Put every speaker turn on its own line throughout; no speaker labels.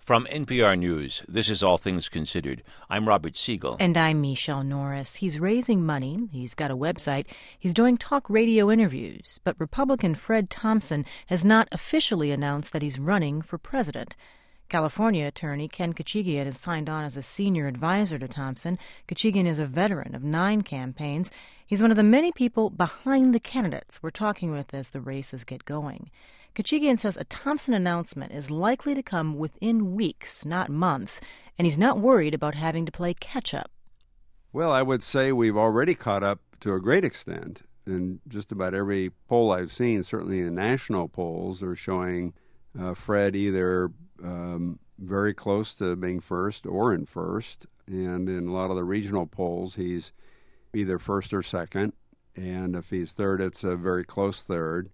From NPR News, this is All Things Considered. I'm Robert Siegel.
And I'm Michelle Norris. He's raising money. He's got a website. He's doing talk radio interviews. But Republican Fred Thompson has not officially announced that he's running for president. California attorney Ken Kachigian has signed on as a senior advisor to Thompson. Kachigian is a veteran of 9 campaigns. He's one of the many people behind the candidates we're talking with as the races get going. Kachigian says a Thompson announcement is likely to come within weeks, not months, and he's not worried about having to play catch-up.
Well, I would say we've already caught up to a great extent. In just about every poll I've seen, certainly the national polls, are showing Fred either very close to being first or in first. And in a lot of the regional polls, he's either first or second. And if he's third, it's a very close third.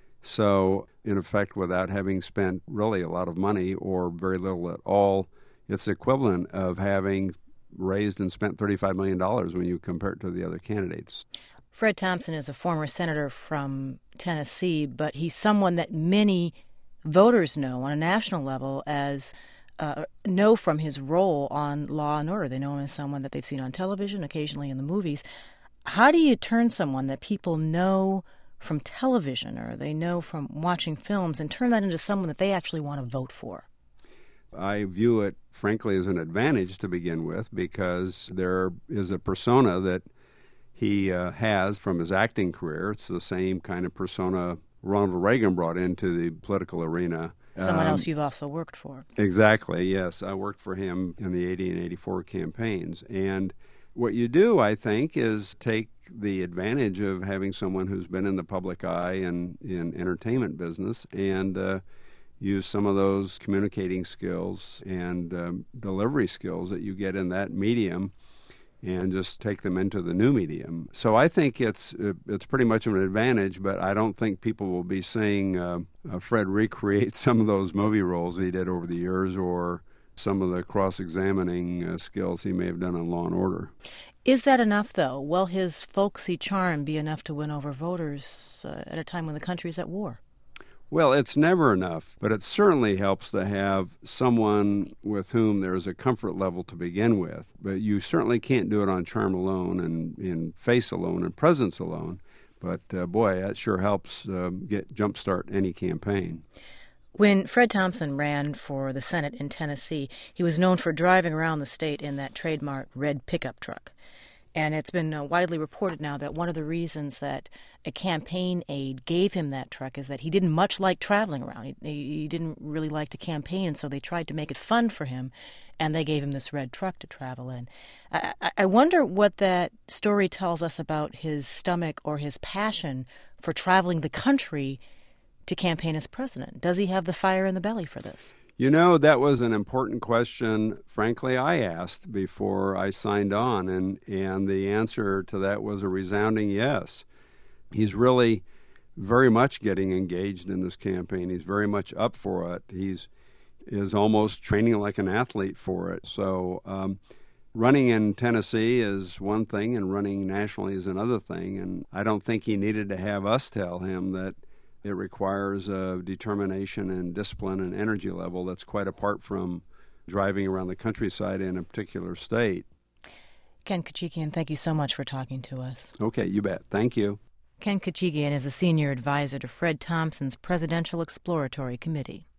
So, in effect, without having spent really a lot of money or very little at all, it's the equivalent of having raised and spent $35 million when you compare it to the other candidates.
Fred Thompson is a former senator from Tennessee, but he's someone that many voters know on a national level as know from his role on Law and Order. They know him as someone that they've seen on television, occasionally in the movies. How do you turn someone that people know from television or they know from watching films and turn that into someone that they actually want to vote for?
I view it, frankly, as an advantage to begin with because there is a persona that he has from his acting career. It's the same kind of persona Ronald Reagan brought into the political arena.
Someone else you've also worked for.
Exactly, yes. I worked for him in the 80 and 84 campaigns. And what you do, I think, is take the advantage of having someone who's been in the public eye and in entertainment business and use some of those communicating skills and delivery skills that you get in that medium and just take them into the new medium. So I think it's pretty much of an advantage, but I don't think people will be seeing Fred recreate some of those movie roles he did over the years or some of the cross-examining skills he may have done on Law and Order.
Is that enough, though? Will his folksy charm be enough to win over voters at a time when the country's at war?
Well, it's never enough, but it certainly helps to have someone with whom there's a comfort level to begin with. But you certainly can't do it on charm alone and in face alone and presence alone. But, boy, that sure helps jumpstart any campaign.
When Fred Thompson ran for the Senate in Tennessee, he was known for driving around the state in that trademark red pickup truck. And it's been widely reported now that one of the reasons that a campaign aide gave him that truck is that he didn't much like traveling around. He didn't really like to campaign, and so they tried to make it fun for him, and they gave him this red truck to travel in. I wonder what that story tells us about his stomach or his passion for traveling the country to campaign as president. Does he have the fire in the belly for this?
You know, that was an important question, frankly, I asked before I signed on, and the answer to that was a resounding yes. He's really very much getting engaged in this campaign. He's very much up for it. Is almost training like an athlete for it. So running in Tennessee is one thing, and running nationally is another thing, and I don't think he needed to have us tell him that it requires a determination and discipline and energy level that's quite apart from driving around the countryside in a particular state.
Ken Kachigian, thank you so much for talking to us.
Okay, you bet. Thank you.
Ken Kachigian is a senior advisor to Fred Thompson's Presidential Exploratory Committee.